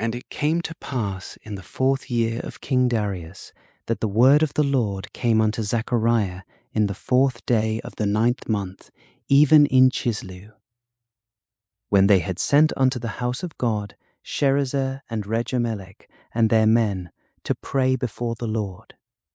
And it came to pass in the 4th year of King Darius that the word of the Lord came unto Zechariah in the 4th day of the 9th month, even in Chislew. When they had sent unto the house of God Sherezer and Regemelech and their men to pray before the Lord,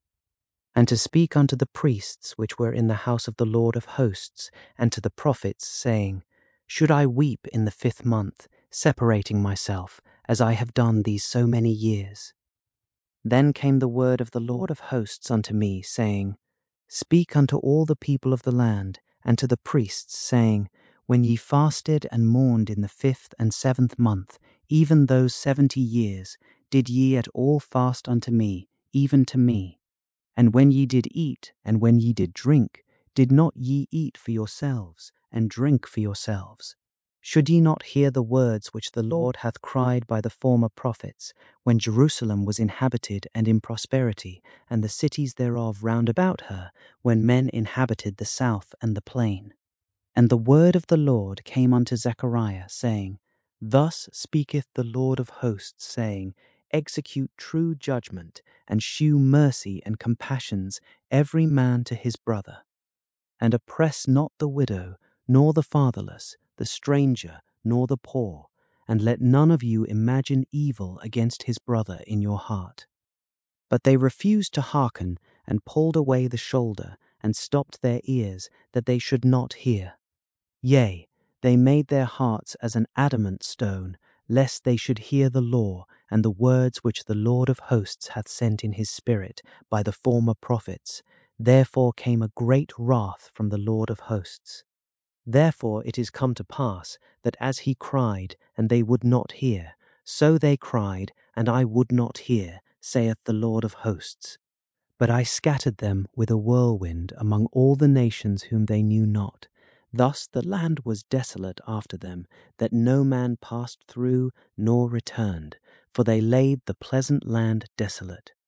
and to speak unto the priests which were in the house of the Lord of hosts, and to the prophets, saying, Should I weep in the 5th month, separating myself, as I have done these so many years? Then came the word of the Lord of hosts unto me, saying, Speak unto all the people of the land, and to the priests, saying, When ye fasted and mourned in the 5th and 7th month, even those 70 years, did ye at all fast unto me, even to me? And when ye did eat, and when ye did drink, did not ye eat for yourselves, and drink for yourselves? Should ye not hear the words which the Lord hath cried by the former prophets, when Jerusalem was inhabited and in prosperity, and the cities thereof round about her, when men inhabited the south and the plain? And the word of the Lord came unto Zechariah, saying, Thus speaketh the Lord of hosts, saying, Execute true judgment, and shew mercy and compassions every man to his brother. And oppress not the widow, nor the fatherless, the stranger, nor the poor, and let none of you imagine evil against his brother in your heart. But they refused to hearken, and pulled away the shoulder, and stopped their ears, that they should not hear. Yea, they made their hearts as an adamant stone, lest they should hear the law and the words which the Lord of hosts hath sent in his Spirit by the former prophets. Therefore came a great wrath from the Lord of hosts. Therefore it is come to pass, that as he cried, and they would not hear, so they cried, and I would not hear, saith the Lord of hosts. But I scattered them with a whirlwind among all the nations whom they knew not. Thus the land was desolate after them, that no man passed through nor returned, for they laid the pleasant land desolate.